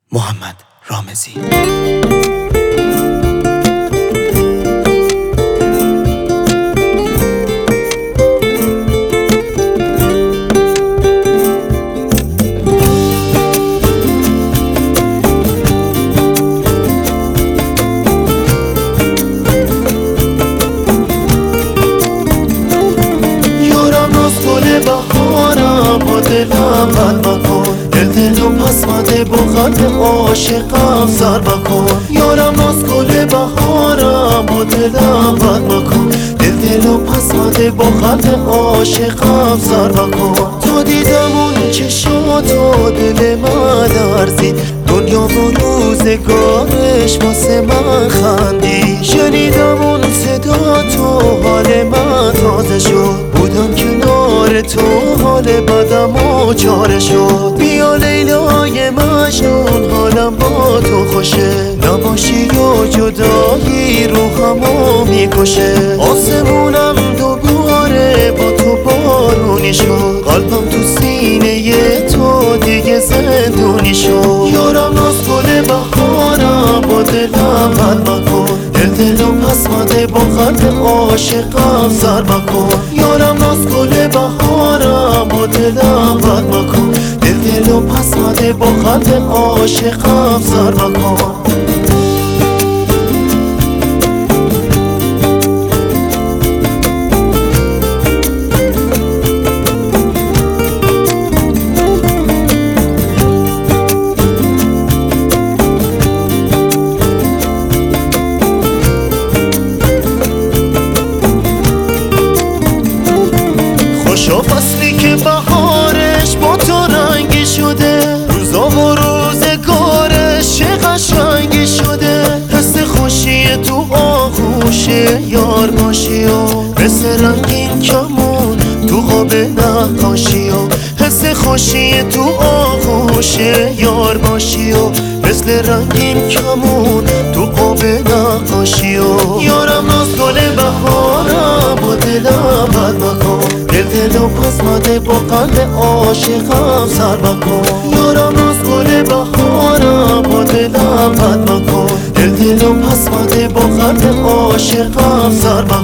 محمد رامزی. بهارم با دلم بد مکن، دل و پس مده با قلب عاشقم سر بکن. یارم ناز گل بهارم با دلم بد مکن، دل و پس مده با قلب عاشقم سر بکن. تو دیدم اون چشاتو دل من لرزید، دنیا و روزگارش واسه من خندید. شنیدم اون صدا تو حال من تازه شد، بودم کنار تو حال بدم و چاره شد. بیا لیلای مجنون حالم با تو خوشه، نباشی و جدایی روحمو میکشه. آسمونم دوباره با تو بارونی شد، قلبم تو سینه تو دیگه زندونی شد. یارم ناز گل بهارم با دلم بد مکن، دل و پس مده با قلب عاشقم سر بکن. یارم ناز گل بهارم با دلم بد مکن، دل و پس مده با قلب عاشقم سر بکن. خوشا فصلی که بهارش با تو رنگی شده، روزا و روزگارش چه قشنگی شده. حس خوشی تو آغوش یار باشی و مثل رنگین کمون تو خواب نقاشی و حس خوشی تو آغوش یار باشی و مثل رنگین کمون تو خواب نقاشی و یارم ناز گل بهارم با دلم بد مکن، دل و پس مده با قلب عاشقم سر بکن. یارم ناز گل بهارم با دلم بد مکن، دل و پس مده با قلب عاشقم سر بکن.